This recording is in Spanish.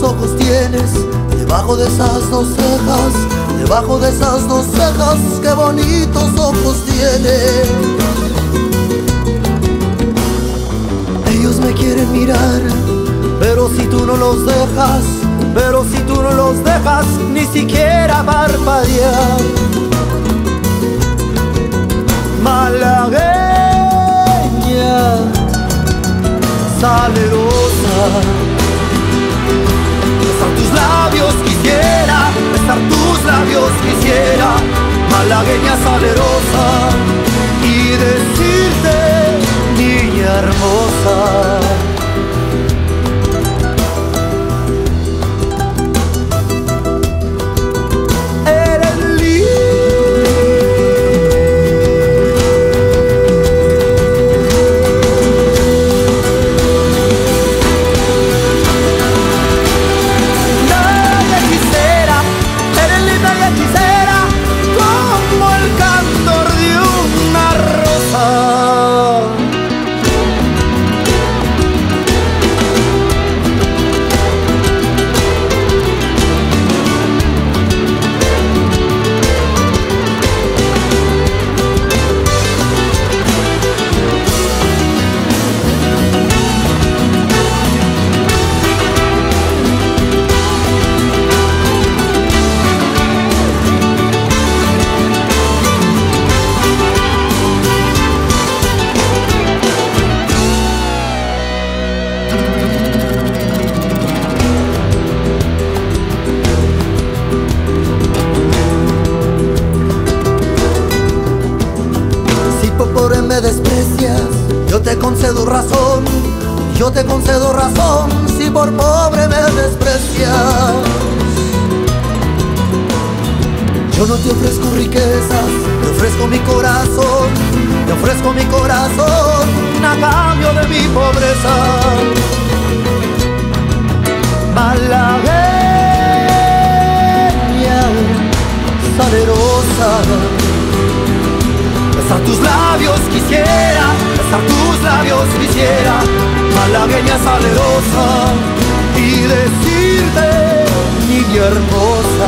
ojos tienes debajo de esas dos cejas, debajo de esas dos cejas, qué bonitos ojos tienes. Ellos me quieren mirar, pero si tú no los dejas, pero si tú no los dejas ni siquiera parpadear. Malagueña, salerosa, besar tus labios quisiera, besar tus labios quisiera, malagueña salerosa, y decirte, niña hermosa. Me desprecias, yo te concedo razón, yo te concedo razón, si por pobre me desprecias. Yo no te ofrezco riquezas, te ofrezco mi corazón, te ofrezco mi corazón a cambio de mi pobreza. Malagueña, salerosa, besar tus labios quisiera, besar tus labios quisiera, malagueña salerosa, y decirte, niña hermosa.